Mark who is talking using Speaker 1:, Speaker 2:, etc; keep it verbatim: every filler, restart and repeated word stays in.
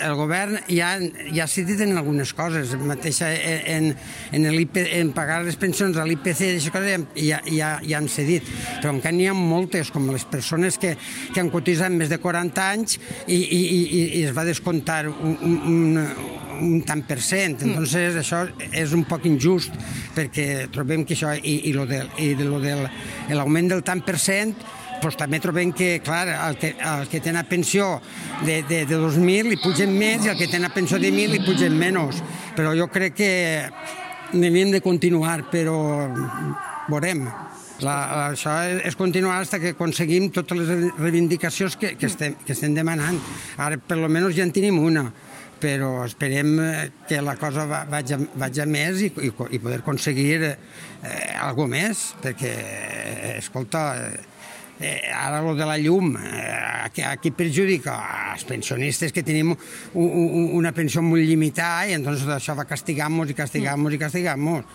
Speaker 1: el govern ja, ja s'ha dit en algunes coses, mateixa en, en, el I P, en pagar les pensions a l'I P C, aquestes coses ja, ja, ja han cedit, però encara n'hi ha moltes, com les persones que, que han cotitzat més de quaranta anys i, i, i, i es va descomptar un, un, un tant per cent. Entonces, això és un poc injust, perquè trobem que això i, i lo del, i de lo del l'augment del tant per cent, pues també trobem que, clar, el que, el que té una pensió de, de, de dos mil li pugen més i el que té una pensió de mil li pugen menys. Però jo crec que havíem de continuar, però veurem. La, la, això és continuar fins que aconseguim totes les reivindicacions que, que, estem, que estem demanant. Ara, per almenys, ja en tenim una, però esperem que la cosa vagi, vagi a més i, i, i poder aconseguir eh, alguna més, perquè, escolta, eh, ara el de la llum, eh, aquí perjudica als pensionistes que tenim un, un, una pensió molt limitada i entonces això va castigar-nos i castigar-nos i castigar-nos.